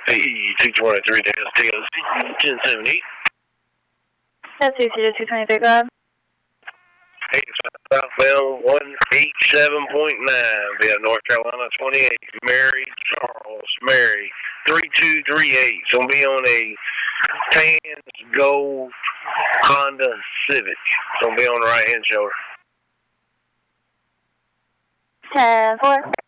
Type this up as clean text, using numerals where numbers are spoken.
223 Dallas TOC 1078. That's CCJ 223, go ahead. Southbound 187.9 via North Carolina 28. Mary Charles, Mary 3238. It's going to be on a tan gold Honda Civic. It's going to be on the right hand shoulder. 10-4.